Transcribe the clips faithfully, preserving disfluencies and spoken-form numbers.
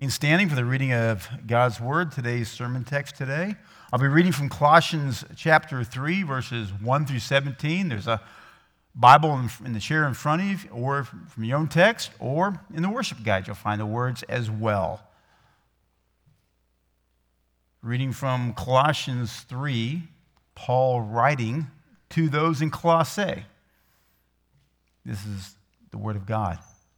In standing for the reading of God's Word, today's sermon text today, I'll be reading from Colossians chapter three, verses one through seventeen. There's a Bible in the chair in front of you, or from your own text, or in the worship guide, you'll find the words as well. Reading from Colossians three, Paul writing to those in Colossae. This is the Word of God.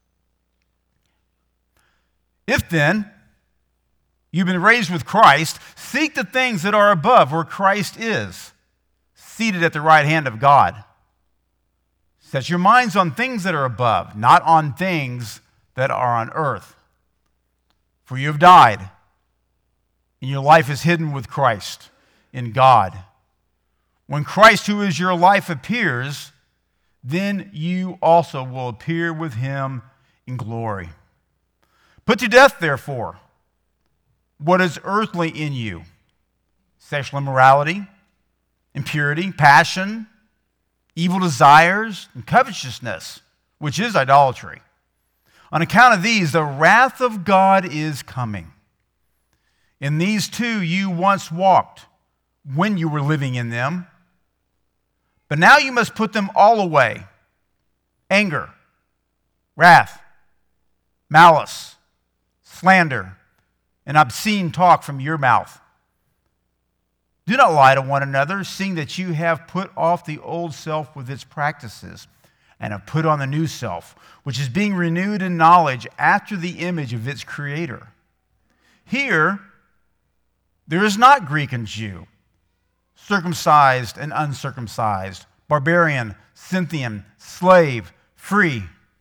If then you've been raised with Christ, seek the things that are above where Christ is, seated at the right hand of God. Set your minds on things that are above, not on things that are on earth. For you have died, and your life is hidden with Christ in God. When Christ, who is your life, appears, then you also will appear with him in glory. Put to death, therefore, what is earthly in you: sexual immorality, impurity, passion, evil desires, and covetousness, which is idolatry. On account of these, the wrath of God is coming. In these too you once walked when you were living in them, but now you must put them all away: anger, wrath, malice, slander, and obscene talk from your mouth. Do not lie to one another, seeing that you have put off the old self with its practices, and have put on the new self, which is being renewed in knowledge after the image of its creator. Here, there is not Greek and Jew, circumcised and uncircumcised, barbarian, Scythian, slave, free.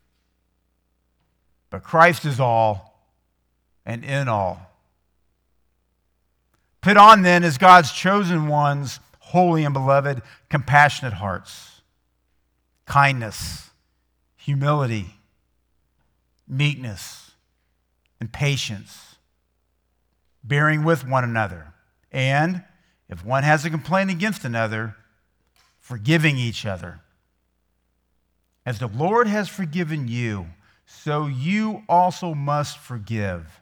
But Christ is all and in all. Put on then, as God's chosen ones, holy and beloved, compassionate hearts, kindness, humility, meekness, and patience, bearing with one another, and if one has a complaint against another, forgiving each other. As the Lord has forgiven you, so you also must forgive.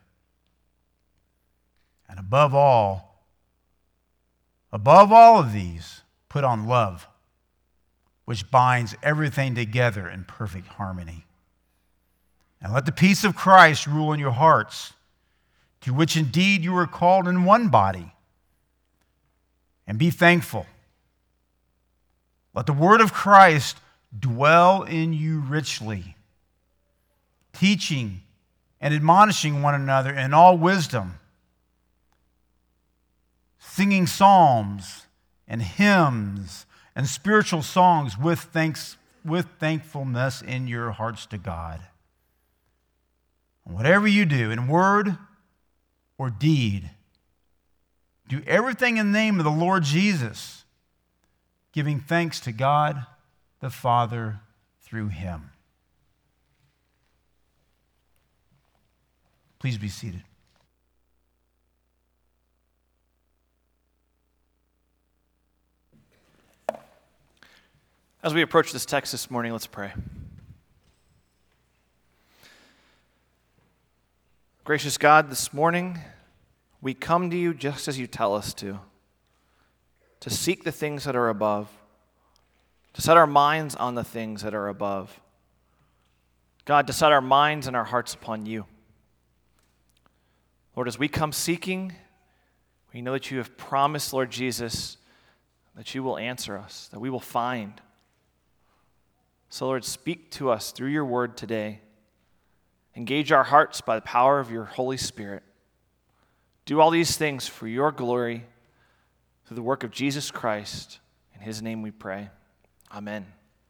And above all, above all of these, put on love, which binds everything together in perfect harmony. And let the peace of Christ rule in your hearts, to which indeed you are called in one body. And be thankful. Let the word of Christ dwell in you richly, teaching and admonishing one another in all wisdom, singing psalms and hymns and spiritual songs with thanks, with thankfulness in your hearts to God. And whatever you do, in word or deed, do everything in the name of the Lord Jesus, giving thanks to God the Father through him. Please be seated. As we approach this text this morning, let's pray. Gracious God, this morning we come to you just as you tell us to, to seek the things that are above, to set our minds on the things that are above. God, to set our minds and our hearts upon you. Lord, as we come seeking, we know that you have promised, Lord Jesus, that you will answer us, that we will find. So, Lord, speak to us through your word today. Engage our hearts by the power of your Holy Spirit. Do all these things for your glory through the work of Jesus Christ. In his name we pray. Amen.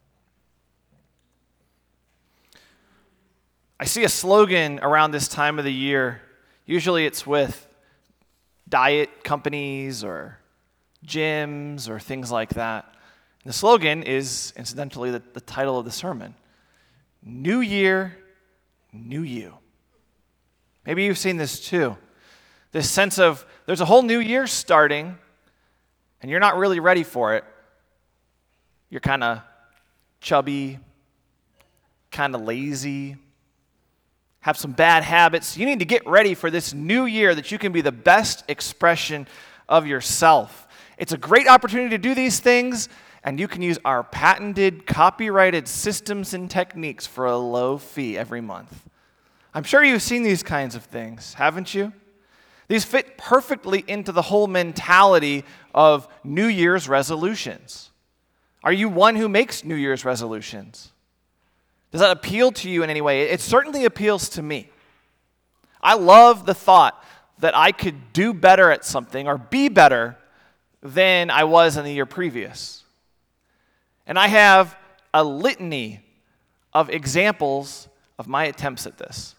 I see a slogan around this time of the year. Usually it's with diet companies or gyms or things like that. The slogan is, incidentally, the, the title of the sermon. New Year, New You. Maybe you've seen this too. This sense of there's a whole new year starting, and you're not really ready for it. You're kind of chubby, kind of lazy, have some bad habits. You need to get ready for this new year that you can be the best expression of yourself. It's a great opportunity to do these things, and you can use our patented, copyrighted systems and techniques for a low fee every month. I'm sure you've seen these kinds of things, haven't you? These fit perfectly into the whole mentality of New Year's resolutions. Are you one who makes New Year's resolutions? Does that appeal to you in any way? It certainly appeals to me. I love the thought that I could do better at something or be better than I was in the year previous. And I have a litany of examples of my attempts at this.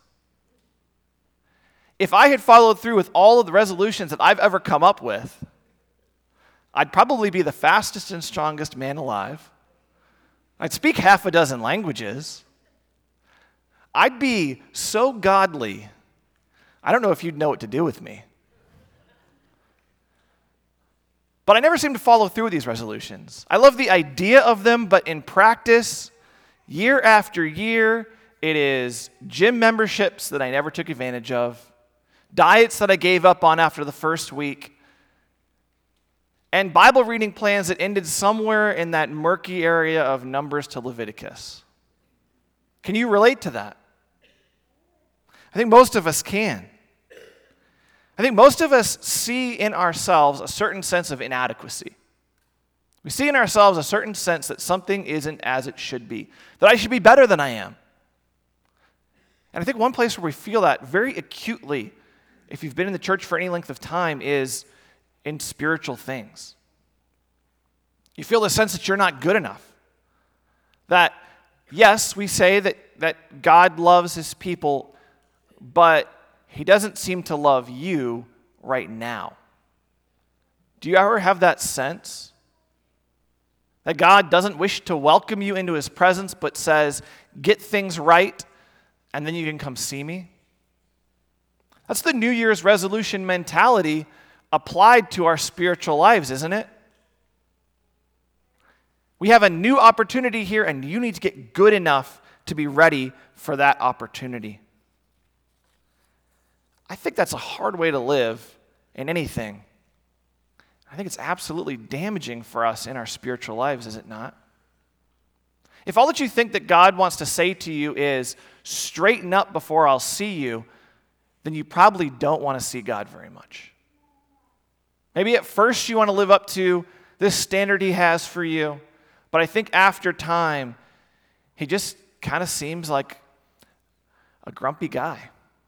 If I had followed through with all of the resolutions that I've ever come up with, I'd probably be the fastest and strongest man alive. I'd speak half a dozen languages. I'd be so godly, I don't know if you'd know what to do with me. But I never seem to follow through with these resolutions. I love the idea of them, but in practice, year after year, it is gym memberships that I never took advantage of, diets that I gave up on after the first week, and Bible reading plans that ended somewhere in that murky area of Numbers to Leviticus. Can you relate to that? I think most of us can. I think most of us see in ourselves a certain sense of inadequacy. We see in ourselves a certain sense that something isn't as it should be, that I should be better than I am. And I think one place where we feel that very acutely, if you've been in the church for any length of time, is in spiritual things. You feel the sense that you're not good enough. That, yes, we say that, that God loves his people, but he doesn't seem to love you right now. Do you ever have that sense? That God doesn't wish to welcome you into his presence, but says, get things right, and then you can come see me? That's the New Year's resolution mentality applied to our spiritual lives, isn't it? We have a new opportunity here, and you need to get good enough to be ready for that opportunity. I think that's a hard way to live in anything. I think it's absolutely damaging for us in our spiritual lives, is it not? If all that you think that God wants to say to you is, straighten up before I'll see you, then you probably don't want to see God very much. Maybe at first you want to live up to this standard he has for you, but I think after time, he just kind of seems like a grumpy guy.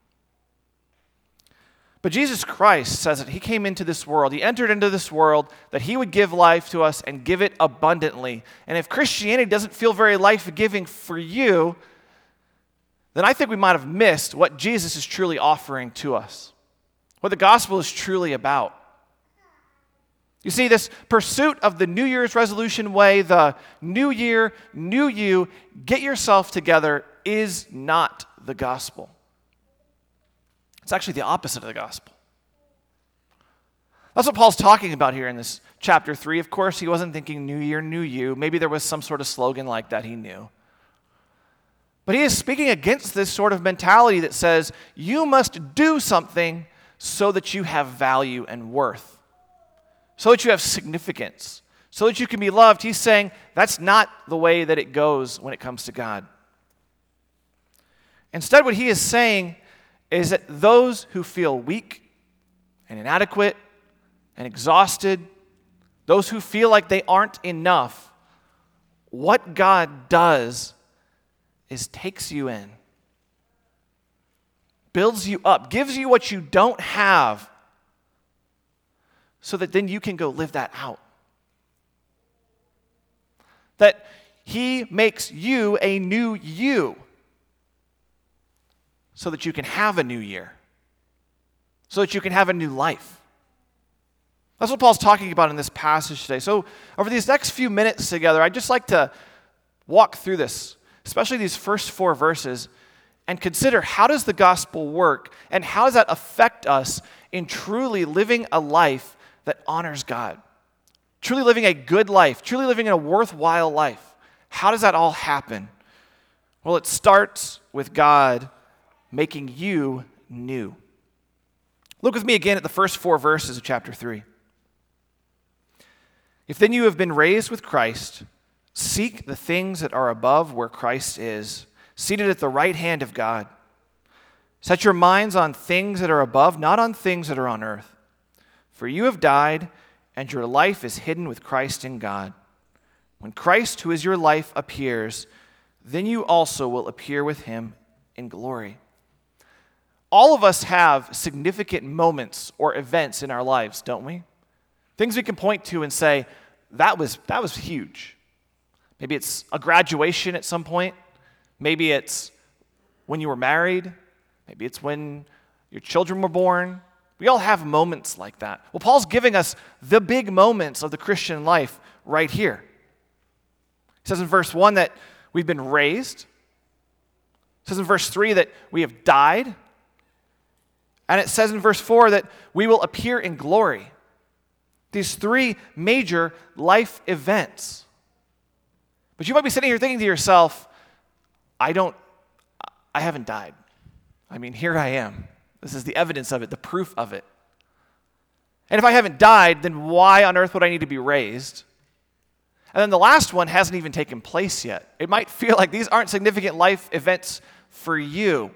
But Jesus Christ says that he came into this world, he entered into this world, that he would give life to us and give it abundantly. And if Christianity doesn't feel very life-giving for you, then I think we might have missed what Jesus is truly offering to us, what the gospel is truly about. You see, this pursuit of the New Year's resolution way, the new year, new you, get yourself together, is not the gospel. It's actually the opposite of the gospel. That's what Paul's talking about here in this chapter three. Of course, he wasn't thinking new year, new you. Maybe there was some sort of slogan like that he knew. But he is speaking against this sort of mentality that says, you must do something so that you have value and worth, so that you have significance, so that you can be loved. He's saying that's not the way that it goes when it comes to God. Instead, what he is saying is that those who feel weak and inadequate and exhausted, those who feel like they aren't enough, what God does is takes you in, builds you up, gives you what you don't have, so that then you can go live that out. That he makes you a new you, so that you can have a new year, so that you can have a new life. That's what Paul's talking about in this passage today. So over these next few minutes together, I'd just like to walk through this, especially these first four verses, and consider how does the gospel work and how does that affect us in truly living a life that honors God, truly living a good life, truly living a worthwhile life. How does that all happen? Well, it starts with God making you new. Look with me again at the first four verses of chapter three. If then you have been raised with Christ, seek the things that are above where Christ is, seated at the right hand of God. Set your minds on things that are above, not on things that are on earth. For you have died, and your life is hidden with Christ in God. When Christ, who is your life, appears, then you also will appear with him in glory. All of us have significant moments or events in our lives, don't we? Things we can point to and say, that was, that was huge. Maybe it's a graduation at some point. Maybe it's when you were married. Maybe it's when your children were born. We all have moments like that. Well, Paul's giving us the big moments of the Christian life right here. He says in verse one that we've been raised. It says in verse three that we have died. And it says in verse four that we will appear in glory. These three major life events. But you might be sitting here thinking to yourself, I don't, I haven't died. I mean, here I am. This is the evidence of it, the proof of it. And if I haven't died, then why on earth would I need to be raised? And then the last one hasn't even taken place yet. It might feel like these aren't significant life events for you.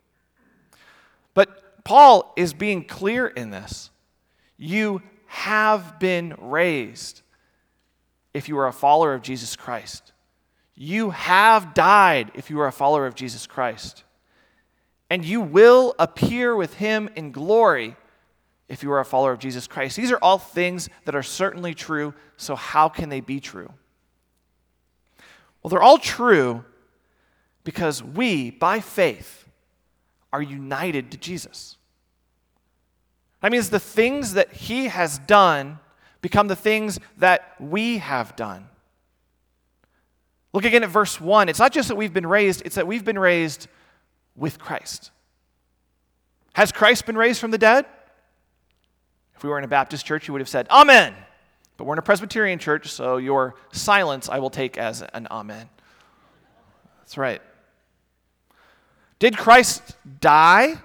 But Paul is being clear in this. You have been raised if you are a follower of Jesus Christ. You have died if you are a follower of Jesus Christ. And you will appear with him in glory if you are a follower of Jesus Christ. These are all things that are certainly true, so how can they be true? Well, they're all true because we, by faith, are united to Jesus. That means the things that he has done become the things that we have done. Look again at verse one. It's not just that we've been raised, it's that we've been raised with Christ. Has Christ been raised from the dead? If we were in a Baptist church, you would have said, Amen. But we're in a Presbyterian church, so your silence I will take as an amen. That's right. Did Christ die?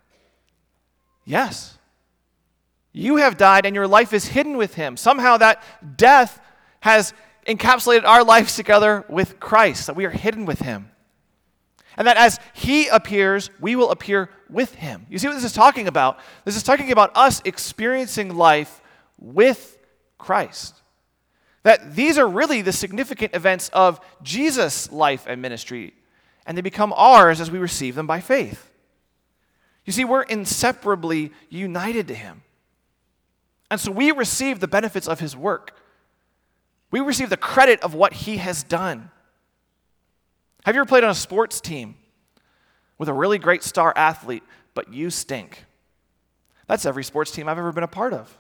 Yes. You have died and your life is hidden with him. Somehow that death has encapsulated our lives together with Christ, that we are hidden with him. And that as he appears, we will appear with him. You see what this is talking about? This is talking about us experiencing life with Christ. That these are really the significant events of Jesus' life and ministry, and they become ours as we receive them by faith. You see, we're inseparably united to him. And so we receive the benefits of his work. We receive the credit of what he has done. Have you ever played on a sports team with a really great star athlete, but you stink? That's every sports team I've ever been a part of.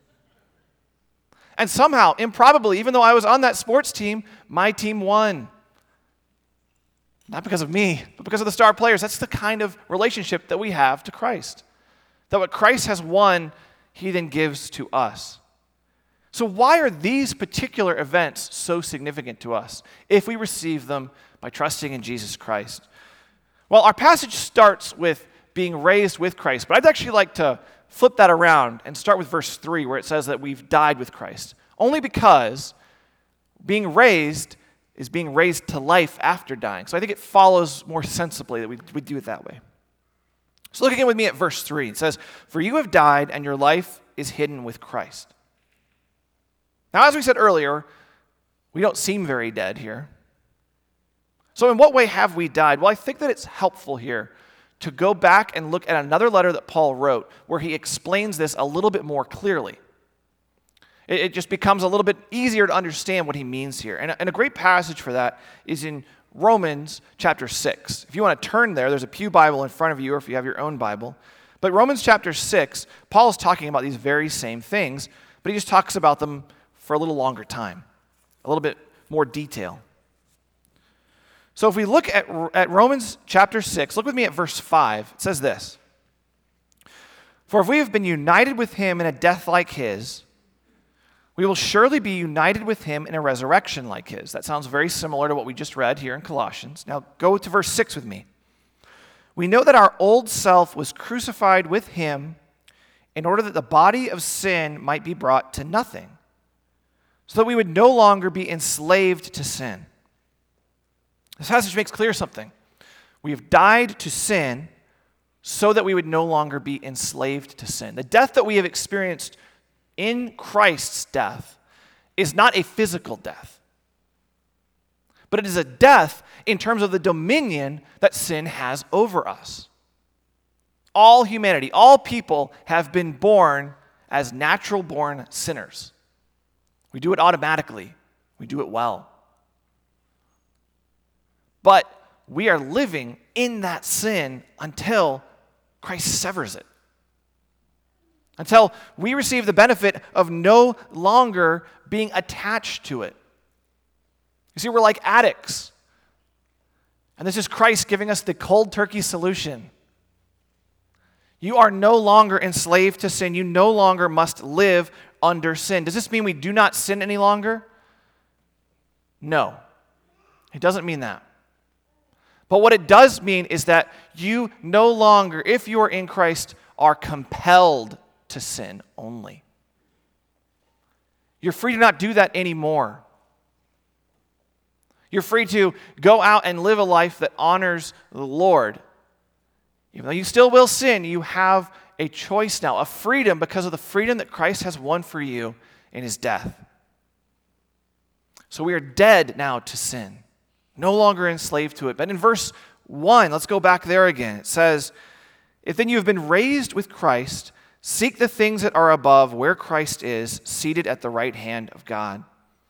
And somehow, improbably, even though I was on that sports team, my team won. Not because of me, but because of the star players. That's the kind of relationship that we have to Christ. That what Christ has won, he then gives to us. So why are these particular events so significant to us if we receive them by trusting in Jesus Christ? Well, our passage starts with being raised with Christ, but I'd actually like to flip that around and start with verse three where it says that we've died with Christ. Only because being raised is being raised to life after dying. So I think it follows more sensibly that we, we do it that way. So look again with me at verse three. It says, "For you have died and your life is hidden with Christ." Now, as we said earlier, we don't seem very dead here. So in what way have we died? Well, I think that it's helpful here to go back and look at another letter that Paul wrote where he explains this a little bit more clearly. It, it just becomes a little bit easier to understand what he means here. And, and a great passage for that is in Romans chapter six. If you want to turn there, there's a pew Bible in front of you, or if you have your own Bible. But Romans chapter six, Paul is talking about these very same things, but he just talks about them for a little longer time, a little bit more detail. So if we look at, at Romans chapter six, look with me at verse five. It says this, "For if we have been united with him in a death like his, we will surely be united with him in a resurrection like his." That sounds very similar to what we just read here in Colossians. Now go to verse six with me. We know that our old self was crucified with him in order that the body of sin might be brought to nothing, so that we would no longer be enslaved to sin. This passage makes clear something. We have died to sin so that we would no longer be enslaved to sin. The death that we have experienced in Christ's death is not a physical death, but it is a death in terms of the dominion that sin has over us. All humanity, all people have been born as natural-born sinners. We do it automatically. We do it well. But we are living in that sin until Christ severs it. Until we receive the benefit of no longer being attached to it. You see, we're like addicts. And this is Christ giving us the cold turkey solution. You are no longer enslaved to sin. You no longer must live under sin. Does this mean we do not sin any longer? No. It doesn't mean that. But what it does mean is that you no longer, if you are in Christ, are compelled to sin only. You're free to not do that anymore. You're free to go out and live a life that honors the Lord. Even though you still will sin, you have a choice now, a freedom because of the freedom that Christ has won for you in his death. So we are dead now to sin, no longer enslaved to it. But in verse one, let's go back there again. It says, "If then you have been raised with Christ, seek the things that are above, where Christ is, seated at the right hand of God."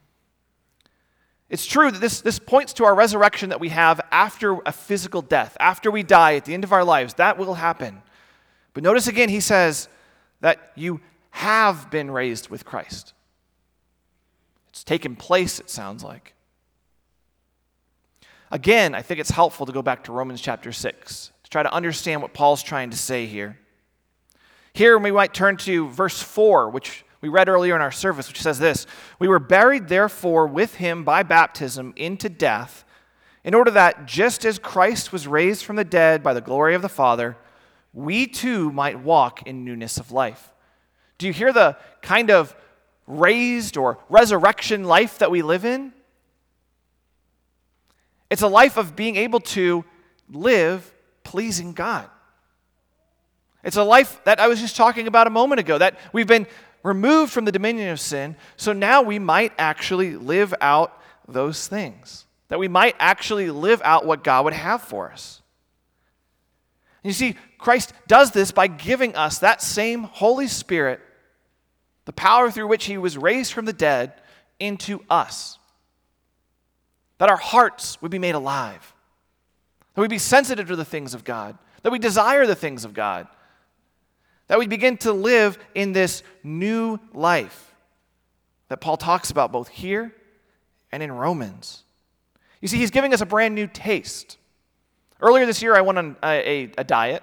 It's true that this, this points to our resurrection that we have after a physical death, after we die at the end of our lives. That will happen. But notice again, he says that you have been raised with Christ. It's taken place, it sounds like. Again, I think it's helpful to go back to Romans chapter six to try to understand what Paul's trying to say here. Here we might turn to verse four, which we read earlier in our service, which says this: "We were buried, therefore, with him by baptism into death, in order that, just as Christ was raised from the dead by the glory of the Father, we too might walk in newness of life." Do you hear the kind of raised or resurrection life that we live in? It's a life of being able to live pleasing God. It's a life that I was just talking about a moment ago, that we've been removed from the dominion of sin, so now we might actually live out those things, that we might actually live out what God would have for us. And you see, Christ does this by giving us that same Holy Spirit, the power through which he was raised from the dead, into us. That our hearts would be made alive, that we'd be sensitive to the things of God, that we desire the things of God, that we begin to live in this new life that Paul talks about both here and in Romans. You see, he's giving us a brand new taste. Earlier this year, I went on a, a, a diet,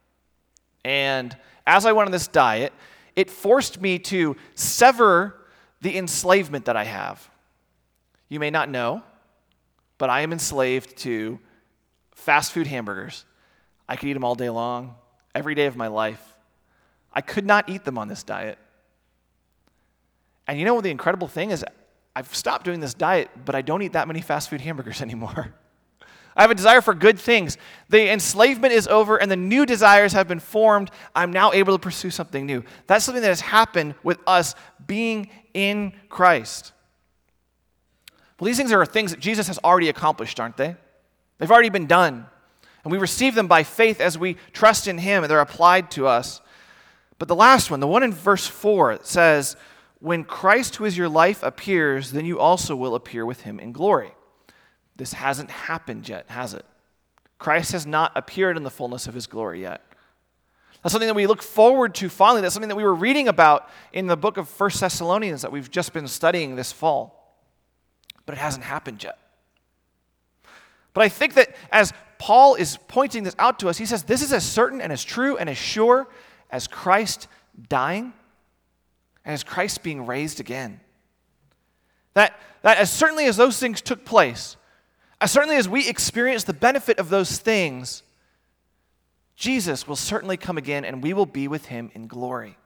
and as I went on this diet, it forced me to sever the enslavement that I have. You may not know, but I am enslaved to fast food hamburgers. I could eat them all day long, every day of my life. I could not eat them on this diet. And you know what the incredible thing is? I've stopped doing this diet, but I don't eat that many fast food hamburgers anymore. I have a desire for good things. The enslavement is over and the new desires have been formed. I'm now able to pursue something new. That's something that has happened with us being in Christ. Well, these things are things that Jesus has already accomplished, aren't they? They've already been done. And we receive them by faith as we trust in him, and they're applied to us. But the last one, the one in verse four, it says, "When Christ, who is your life, appears, then you also will appear with him in glory." This hasn't happened yet, has it? Christ has not appeared in the fullness of his glory yet. That's something that we look forward to fondly. That's something that we were reading about in the book of First Thessalonians that we've just been studying this fall. But it hasn't happened yet. But I think that as Paul is pointing this out to us, he says this is as certain and as true and as sure as Christ dying and as Christ being raised again. That, that as certainly as those things took place, as certainly as we experience the benefit of those things, Jesus will certainly come again, and we will be with him in glory.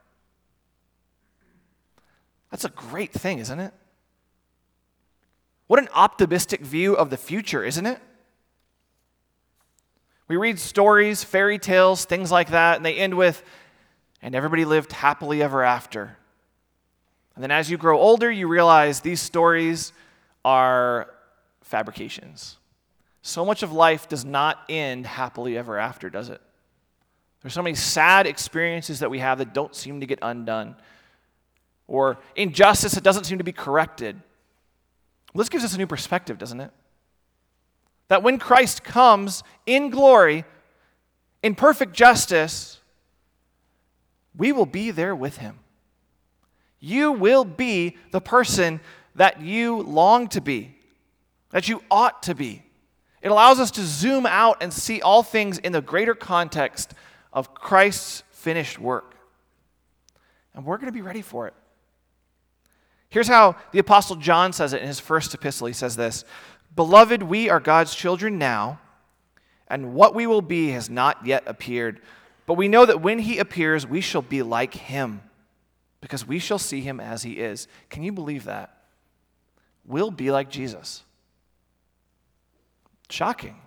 That's a great thing, isn't it? What an optimistic view of the future, isn't it? We read stories, fairy tales, things like that, and they end with, and everybody lived happily ever after. And then as you grow older, you realize these stories are fabrications. So much of life does not end happily ever after, does it? There's so many sad experiences that we have that don't seem to get undone, or injustice that doesn't seem to be corrected. Well, this gives us a new perspective, doesn't it? That when Christ comes in glory, in perfect justice, we will be there with him. You will be the person that you long to be, that you ought to be. It allows us to zoom out and see all things in the greater context of Christ's finished work. And we're going to be ready for it. Here's how the Apostle John says it in his first epistle. He says this, "Beloved, we are God's children now, and what we will be has not yet appeared. But we know that when he appears, we shall be like him, because we shall see him as he is." Can you believe that? We'll be like Jesus. Shocking.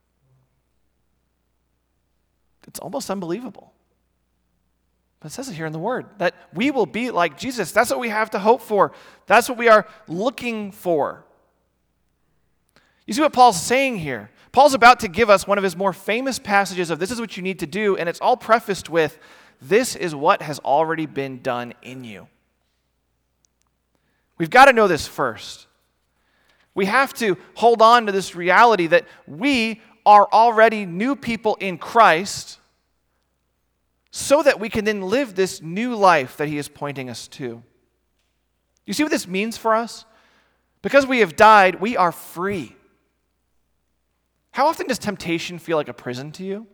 It's almost unbelievable. But it says it here in the Word, that we will be like Jesus. That's what we have to hope for. That's what we are looking for. You see what Paul's saying here? Paul's about to give us one of his more famous passages of this is what you need to do, and it's all prefaced with, this is what has already been done in you. We've got to know this first. We have to hold on to this reality that we are already new people in Christ so that we can then live this new life that he is pointing us to. You see what this means for us? Because we have died, we are free. How often does temptation feel like a prison to you?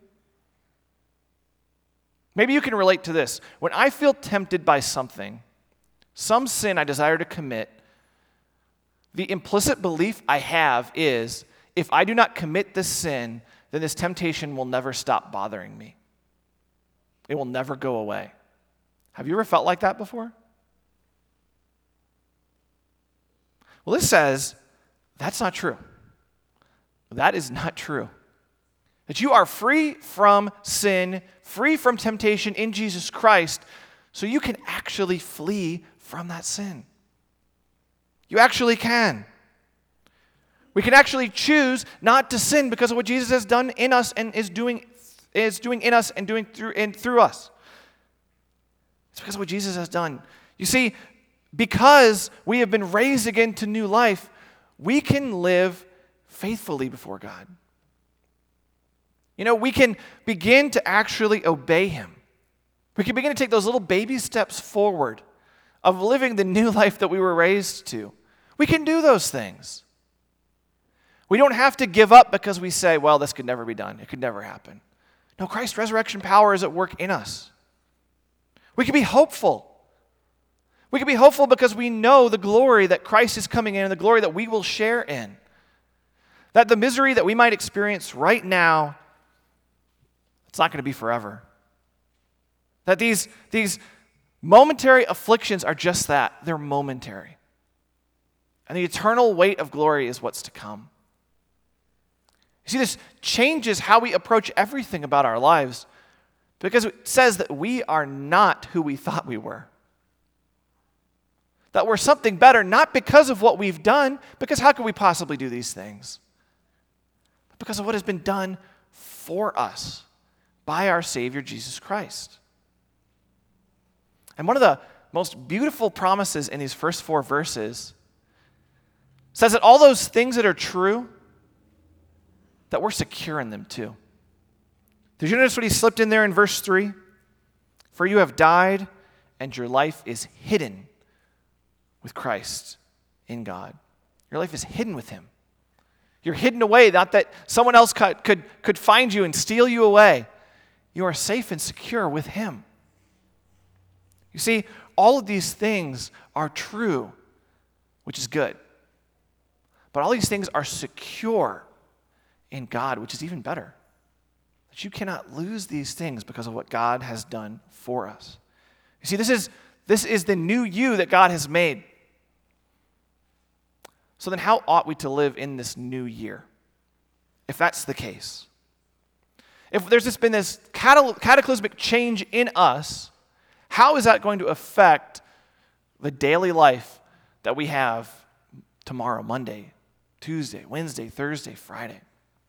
Maybe you can relate to this. When I feel tempted by something, some sin I desire to commit, the implicit belief I have is, if I do not commit this sin, then this temptation will never stop bothering me. It will never go away. Have you ever felt like that before? Well, this says that's not true. That is not true. That you are free from sin, free from temptation in Jesus Christ, so you can actually flee from that sin. You actually can. We can actually choose not to sin because of what Jesus has done in us and is doing is doing in us and doing through and through us. It's because of what Jesus has done. You see, because we have been raised again to new life, we can live faithfully before God. You know, we can begin to actually obey him. We can begin to take those little baby steps forward of living the new life that we were raised to. We can do those things. We don't have to give up because we say, well, this could never be done. It could never happen. No, Christ's resurrection power is at work in us. We can be hopeful. We can be hopeful because we know the glory that Christ is coming in and the glory that we will share in. That the misery that we might experience right now, it's not going to be forever. That these, these momentary afflictions are just that. They're momentary. And the eternal weight of glory is what's to come. You see, this changes how we approach everything about our lives because it says that we are not who we thought we were. That we're something better, not because of what we've done, because how could we possibly do these things? But because of what has been done for us by our Savior, Jesus Christ. And one of the most beautiful promises in these first four verses says that all those things that are true, that we're secure in them too. Did you notice what he slipped in there in verse three? For you have died, and your life is hidden with Christ in God. Your life is hidden with him. You're hidden away, not that someone else could, could, could find you and steal you away. You are safe and secure with him. You see, all of these things are true, which is good. But all these things are secure in God, which is even better. that you cannot lose these things because of what God has done for us. You see, this is, this is the new you that God has made. So then how ought we to live in this new year, if that's the case? If there's just been this cataclysmic change in us, how is that going to affect the daily life that we have tomorrow, Monday, Tuesday, Wednesday, Thursday, Friday?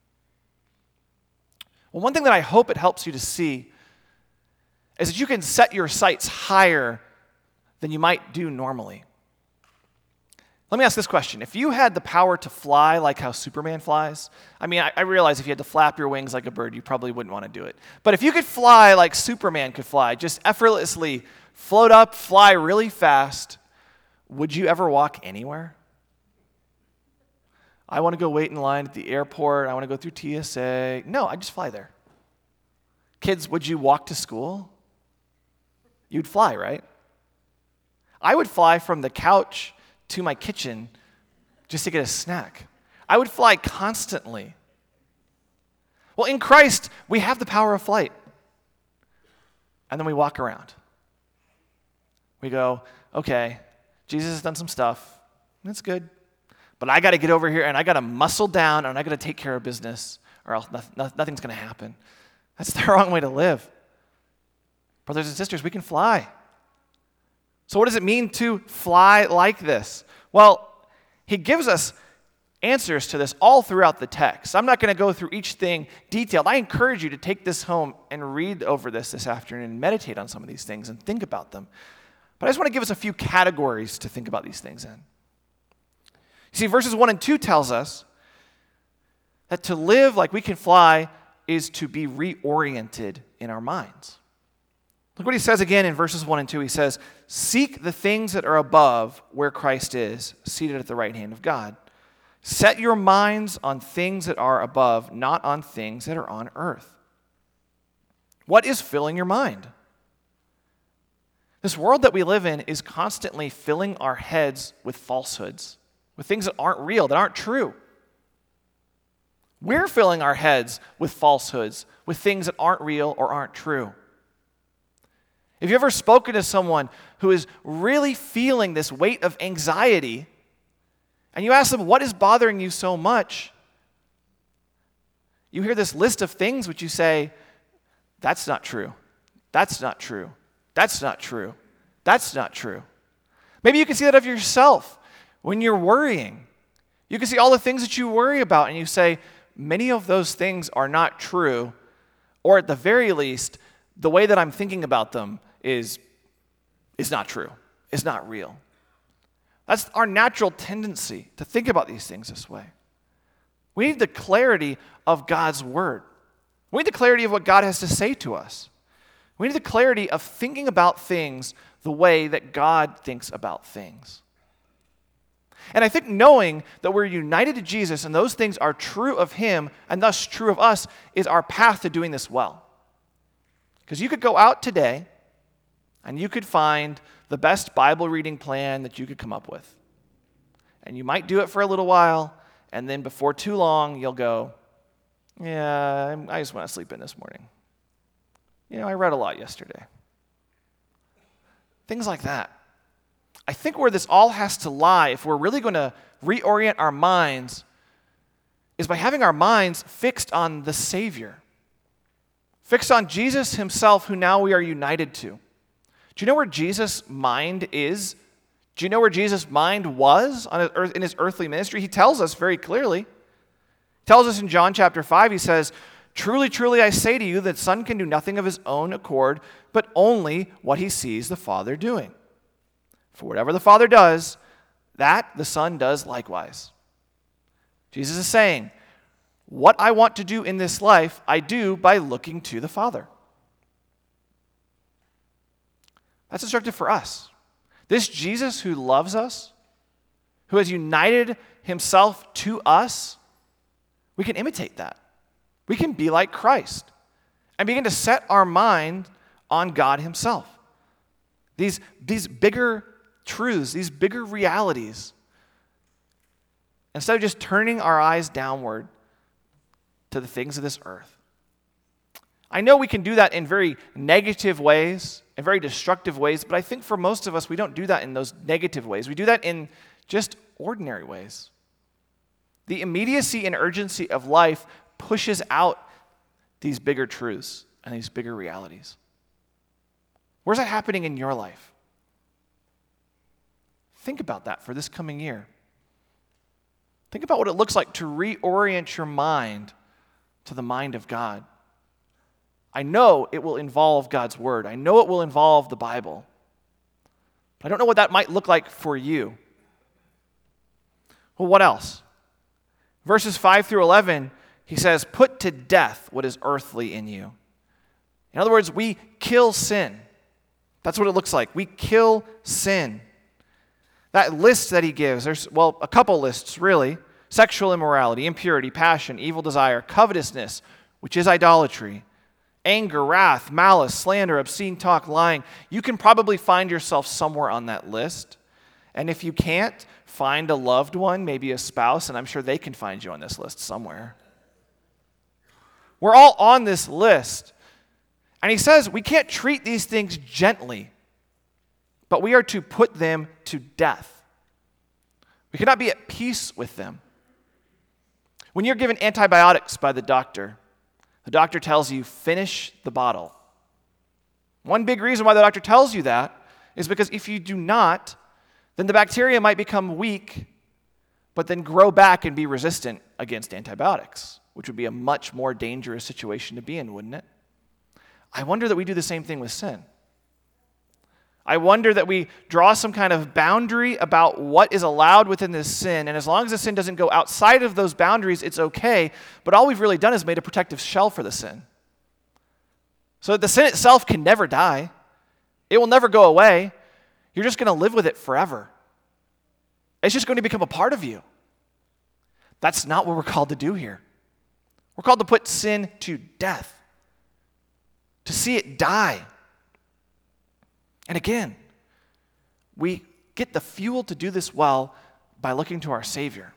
Well, one thing that I hope it helps you to see is that you can set your sights higher than you might do normally. Let me ask this question. If you had the power to fly like how Superman flies, I mean, I, I realize if you had to flap your wings like a bird, you probably wouldn't want to do it. But if you could fly like Superman could fly, just effortlessly float up, fly really fast, would you ever walk anywhere? I want to go wait in line at the airport. I want to go through T S A. No, I just fly there. Kids, would you walk to school? You'd fly, right? I would fly from the couch to my kitchen just to get a snack. I would fly constantly. Well, in Christ, we have the power of flight. And then we walk around. We go, okay, Jesus has done some stuff. That's good. But I got to get over here and I got to muscle down and I got to take care of business or else nothing's going to happen. That's the wrong way to live. Brothers and sisters, we can fly. So what does it mean to fly like this? Well, he gives us answers to this all throughout the text. I'm not going to go through each thing detailed. I encourage you to take this home and read over this this afternoon and meditate on some of these things and think about them. But I just want to give us a few categories to think about these things in. You see, verses one and two tells us that to live like we can fly is to be reoriented in our minds. Look what he says again in verses one and two. He says, seek the things that are above where Christ is, seated at the right hand of God. Set your minds on things that are above, not on things that are on earth. What is filling your mind? This world that we live in is constantly filling our heads with falsehoods, with things that aren't real, that aren't true. We're filling our heads with falsehoods, with things that aren't real or aren't true. Have you ever spoken to someone who is really feeling this weight of anxiety, and you ask them, what is bothering you so much? You hear this list of things which you say, that's not true. That's not true. That's not true. That's not true. Maybe you can see that of yourself when you're worrying. You can see all the things that you worry about, and you say, many of those things are not true, or at the very least, the way that I'm thinking about them is, is not true, is not real. That's our natural tendency to think about these things this way. We need the clarity of God's word. We need the clarity of what God has to say to us. We need the clarity of thinking about things the way that God thinks about things. And I think knowing that we're united to Jesus and those things are true of him and thus true of us is our path to doing this well. Because you could go out today and you could find the best Bible reading plan that you could come up with. And you might do it for a little while, and then before too long, you'll go, yeah, I just want to sleep in this morning. You know, I read a lot yesterday. Things like that. I think where this all has to lie, if we're really going to reorient our minds, is by having our minds fixed on the Savior. Fixed on Jesus himself, who now we are united to. Do you know where Jesus' mind is? Do you know where Jesus' mind was on his earth, in his earthly ministry? He tells us very clearly. He tells us in John chapter five, he says, truly, truly, I say to you that the Son can do nothing of his own accord, but only what he sees the Father doing. For whatever the Father does, that the Son does likewise. Jesus is saying, what I want to do in this life, I do by looking to the Father. That's instructive for us. This Jesus who loves us, who has united himself to us, we can imitate that. We can be like Christ and begin to set our mind on God himself. These, these bigger truths, these bigger realities, instead of just turning our eyes downward to the things of this earth. I know we can do that in very negative ways, in very destructive ways, but I think for most of us, we don't do that in those negative ways. We do that in just ordinary ways. The immediacy and urgency of life pushes out these bigger truths and these bigger realities. Where's that happening in your life? Think about that for this coming year. Think about what it looks like to reorient your mind to the mind of God. I know it will involve God's word. I know it will involve the Bible. But I don't know what that might look like for you. Well, what else? Verses five through eleven, he says, put to death what is earthly in you. In other words, we kill sin. That's what it looks like. We kill sin. That list that he gives, there's, well, a couple lists, really. Sexual immorality, impurity, passion, evil desire, covetousness, which is idolatry, anger, wrath, malice, slander, obscene talk, lying. You can probably find yourself somewhere on that list. And if you can't, find a loved one, maybe a spouse, and I'm sure they can find you on this list somewhere. We're all on this list. And he says we can't treat these things gently, but we are to put them to death. We cannot be at peace with them. When you're given antibiotics by the doctor, the doctor tells you, finish the bottle. One big reason why the doctor tells you that is because if you do not, then the bacteria might become weak, but then grow back and be resistant against antibiotics, which would be a much more dangerous situation to be in, wouldn't it? I wonder that we do the same thing with sin. I wonder that we draw some kind of boundary about what is allowed within this sin, and as long as the sin doesn't go outside of those boundaries, it's okay, but all we've really done is made a protective shell for the sin. So that the sin itself can never die. It will never go away. You're just going to live with it forever. It's just going to become a part of you. That's not what we're called to do here. We're called to put sin to death, to see it die. And again, we get the fuel to do this well by looking to our Savior.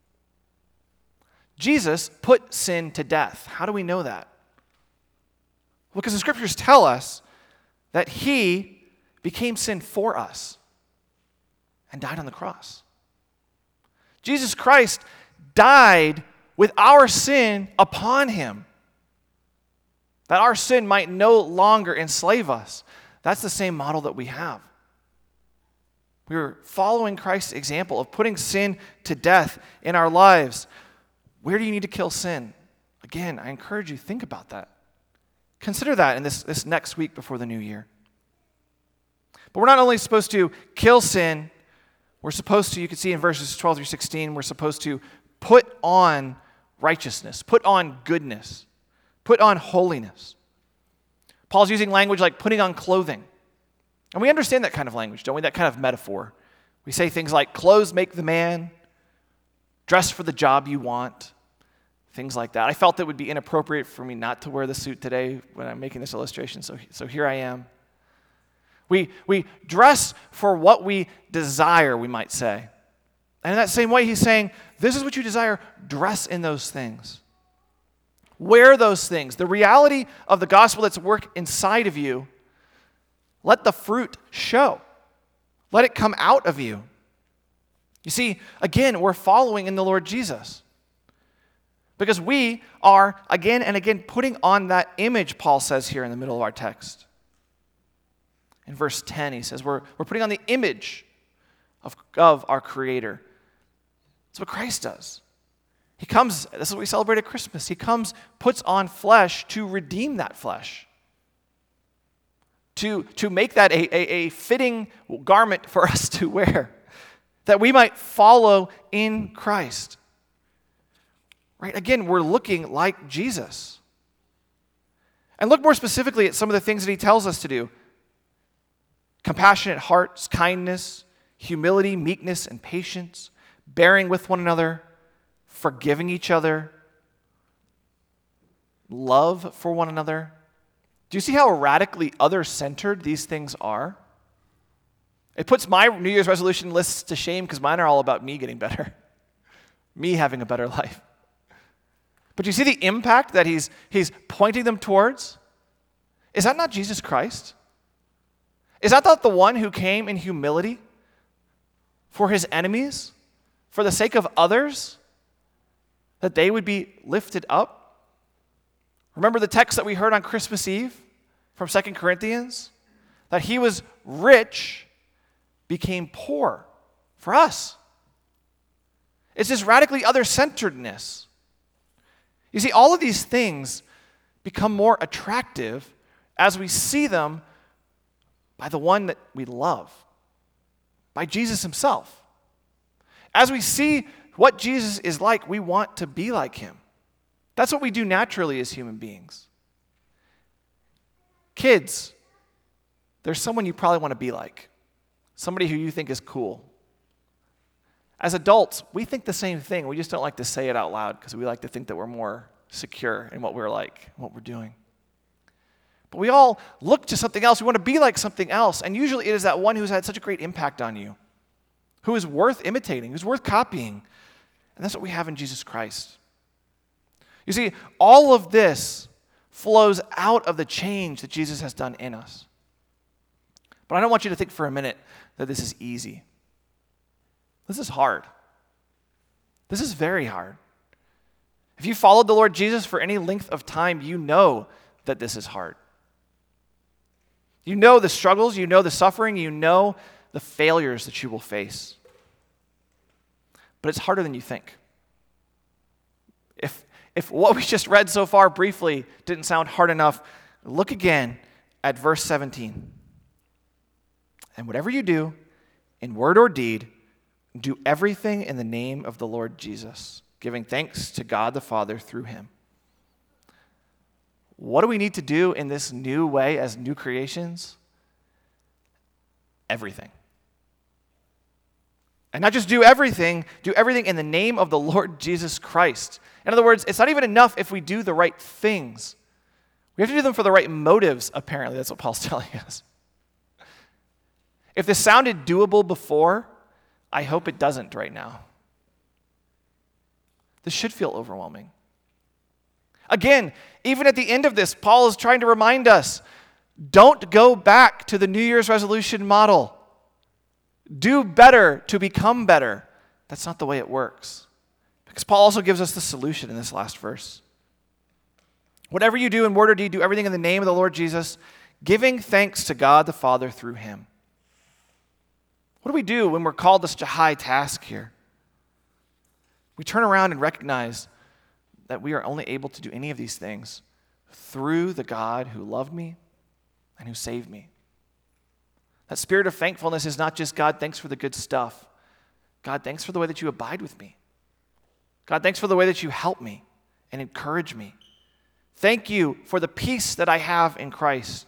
Jesus put sin to death. How do we know that? Well, because the scriptures tell us that he became sin for us and died on the cross. Jesus Christ died with our sin upon him, that our sin might no longer enslave us. That's the same model that we have. We were following Christ's example of putting sin to death in our lives. Where do you need to kill sin? Again, I encourage you, think about that. Consider that in this, this next week before the new year. But we're not only supposed to kill sin, we're supposed to, you can see in verses twelve through sixteen, we're supposed to put on righteousness, put on goodness, put on holiness. Paul's using language like putting on clothing. And we understand that kind of language, don't we? That kind of metaphor. We say things like clothes make the man, dress for the job you want, things like that. I felt it would be inappropriate for me not to wear the suit today when I'm making this illustration, so, so here I am. We, we dress for what we desire, we might say. And in that same way, he's saying, this is what you desire, dress in those things. Wear those things. The reality of the gospel that's at work inside of you, let the fruit show. Let it come out of you. You see, again, we're following in the Lord Jesus. Because we are, again and again, putting on that image, Paul says here in the middle of our text. In verse ten, he says, we're, we're putting on the image of, of our Creator. That's what Christ does. He comes, this is what we celebrate at Christmas. He comes, puts on flesh to redeem that flesh. To, to make that a, a, a fitting garment for us to wear. That we might follow in Christ. Right? Again, we're looking like Jesus. And look more specifically at some of the things that he tells us to do. Compassionate hearts, kindness, humility, meekness, and patience, bearing with one another, forgiving each other, love for one another. Do you see how radically other-centered these things are? It puts my New Year's resolution lists to shame because mine are all about me getting better, me having a better life. But you see the impact that he's, he's pointing them towards? Is that not Jesus Christ? Is that not the one who came in humility for his enemies, for the sake of others, that they would be lifted up? Remember the text that we heard on Christmas Eve from Second Corinthians? That he was rich, became poor for us. It's this radically other-centeredness. You see, all of these things become more attractive as we see them by the one that we love, by Jesus himself. As we see what Jesus is like, we want to be like him. That's what we do naturally as human beings. Kids, there's someone you probably want to be like, somebody who you think is cool. As adults, we think the same thing. We just don't like to say it out loud because we like to think that we're more secure in what we're like, what we're doing. But we all look to something else. We want to be like something else. And usually it is that one who's had such a great impact on you, who is worth imitating, who's worth copying. And that's what we have in Jesus Christ. You see, all of this flows out of the change that Jesus has done in us. But I don't want you to think for a minute that this is easy. This is hard. This is very hard. If you followed the Lord Jesus for any length of time, you know that this is hard. You know the struggles, you know the suffering, you know the failures that you will face. But it's harder than you think. If, if what we just read so far briefly didn't sound hard enough, look again at verse seventeen. And whatever you do, in word or deed, do everything in the name of the Lord Jesus, giving thanks to God the Father through him. What do we need to do in this new way as new creations? Everything. And not just do everything, do everything in the name of the Lord Jesus Christ. In other words, it's not even enough if we do the right things. We have to do them for the right motives, apparently. That's what Paul's telling us. If this sounded doable before, I hope it doesn't right now. This should feel overwhelming. Again, even at the end of this, Paul is trying to remind us, don't go back to the New Year's resolution model. Do better to become better. That's not the way it works. Because Paul also gives us the solution in this last verse. Whatever you do in word or deed, do everything in the name of the Lord Jesus, giving thanks to God the Father through him. What do we do when we're called to such a high task here? We turn around and recognize that we are only able to do any of these things through the God who loved me and who saved me. That spirit of thankfulness is not just, God, thanks for the good stuff. God, thanks for the way that you abide with me. God, thanks for the way that you help me and encourage me. Thank you for the peace that I have in Christ.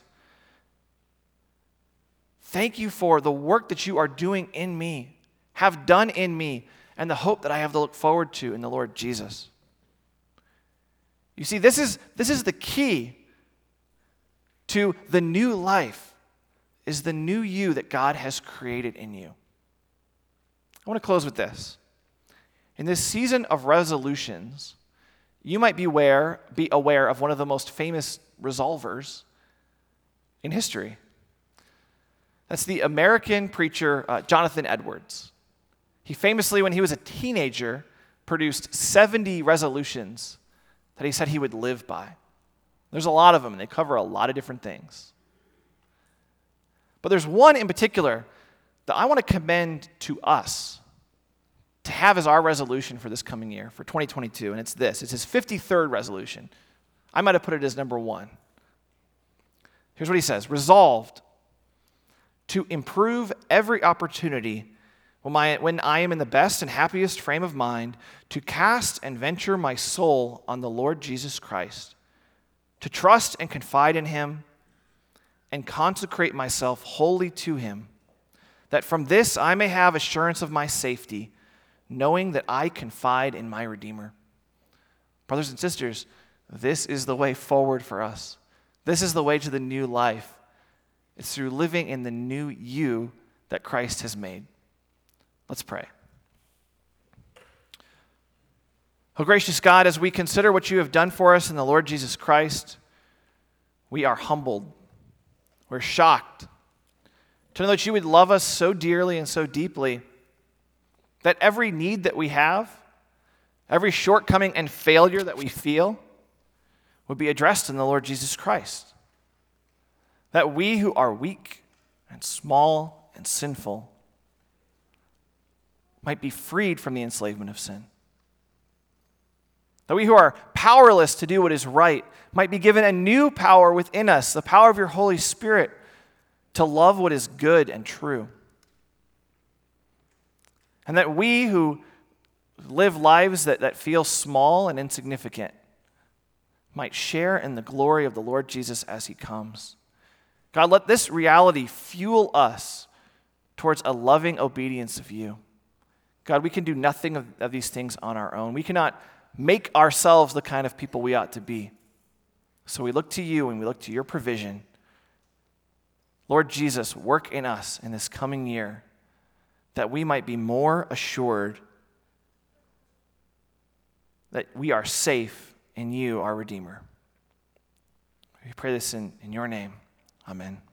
Thank you for the work that you are doing in me, have done in me, and the hope that I have to look forward to in the Lord Jesus. You see, this is, this is the key to the new life, is the new you that God has created in you. I want to close with this. In this season of resolutions, you might be aware, be aware of one of the most famous resolvers in history. That's the American preacher uh, Jonathan Edwards. He famously, when he was a teenager, produced seventy resolutions that he said he would live by. There's a lot of them, and they cover a lot of different things. But there's one in particular that I want to commend to us to have as our resolution for this coming year, for twenty twenty-two, and it's this. It's his fifty-third resolution. I might have put it as number one. Here's what he says: resolved to improve every opportunity when, my, when I am in the best and happiest frame of mind, to cast and venture my soul on the Lord Jesus Christ, to trust and confide in him, and consecrate myself wholly to him, that from this I may have assurance of my safety, knowing that I confide in my Redeemer. Brothers and sisters, this is the way forward for us. This is the way to the new life. It's through living in the new you that Christ has made. Let's pray. Oh, gracious God, as we consider what you have done for us in the Lord Jesus Christ, we are humbled. We're shocked to know that you would love us so dearly and so deeply that every need that we have, every shortcoming and failure that we feel would be addressed in the Lord Jesus Christ. That we who are weak and small and sinful might be freed from the enslavement of sin. That we who are powerless to do what is right might be given a new power within us, the power of your Holy Spirit, to love what is good and true. And that we who live lives that, that feel small and insignificant might share in the glory of the Lord Jesus as he comes. God, let this reality fuel us towards a loving obedience of you. God, we can do nothing of, of these things on our own. We cannot make ourselves the kind of people we ought to be. So we look to you and we look to your provision. Lord Jesus, work in us in this coming year that we might be more assured that we are safe in you, our Redeemer. We pray this in, in your name. Amen.